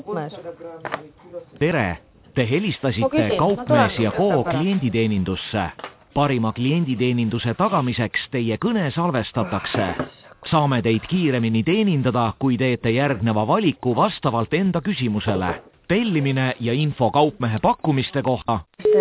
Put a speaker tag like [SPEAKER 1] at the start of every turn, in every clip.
[SPEAKER 1] Tere! Te helistasite Kaupmees ja Co klienditeenindusse. Parima klienditeeninduse tagamiseks teie kõne salvestatakse. Saame teid kiiremini teenindada, kui teete järgneva valiku vastavalt enda küsimusele. Tellimine ja info Kaupmehe pakkumiste kohta.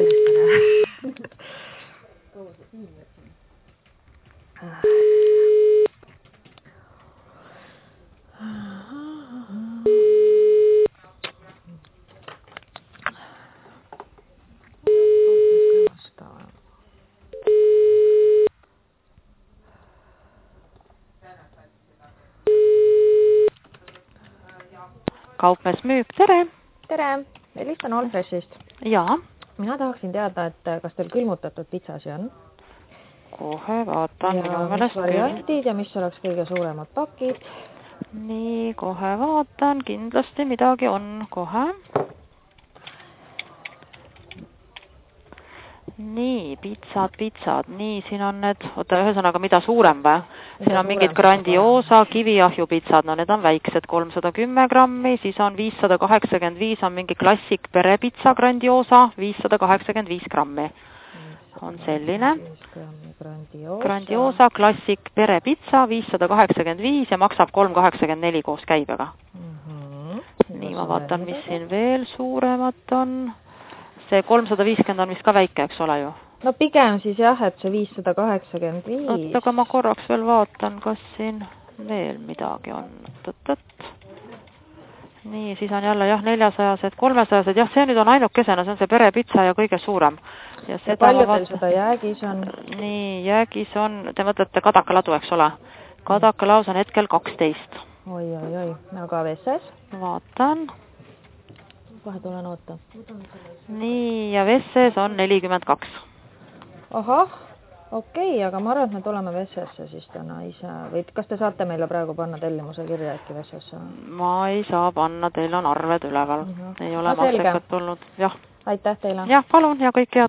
[SPEAKER 2] Kaupmees müük, tere!
[SPEAKER 3] Tere! Helistan Allfreshist.
[SPEAKER 2] Jaa.
[SPEAKER 3] Mina tahaksin teada, et kas teil külmutatud pitsasi on?
[SPEAKER 2] Kohe vaatan.
[SPEAKER 3] Ja mis variantid ja mis oleks kõige suuremad pakid?
[SPEAKER 2] Nii, kohe vaatan. Kindlasti midagi on. Kohe. Nii, pitsad. Nii, siin on need, ühesõnaga mida suurem või? Siin on mingid Grandiosa, kiviahju pitsad, no need on väiksed, 310 grammi, siis on 585, on mingi klassik perepitsa Grandiosa, 585 grammi. On selline. Grandiosa, klassik perepitsa, 585 ja maksab 384 koos käibega. Nii, ma vaatan, mis siin veel suuremat on. See 350 on vist ka väike, eks ole ju?
[SPEAKER 3] No pigem siis jah, et see 585.
[SPEAKER 2] Oot, aga ma korraks veel vaatan, kas siin veel midagi on. Nii, siis on jälle jah 400-sed, 300-sed, jah see nüüd on ainukesena, see on see perepitsa ja kõige suurem.
[SPEAKER 3] Ja palju teil seda jäägis on?
[SPEAKER 2] Nii, jäägis on, te mõtlete kadakaladu, eks ole? Kadakalaus on hetkel 12.
[SPEAKER 3] Oi, aga Vesses?
[SPEAKER 2] Vaatan.
[SPEAKER 3] Kohe tulen oota.
[SPEAKER 2] Nii, ja Vesses on 42.
[SPEAKER 3] Ahah, okei, aga ma arvan, et me tuleme Vessesse siis täna ise. Või kas te saate meile praegu panna tellimuse kirja äkki Vessesse?
[SPEAKER 2] Ma ei saa panna, teil on arved üleval. Ei ole massekat tulnud. Jah.
[SPEAKER 3] Aitäh teile.
[SPEAKER 2] Jah, palun ja kõik head.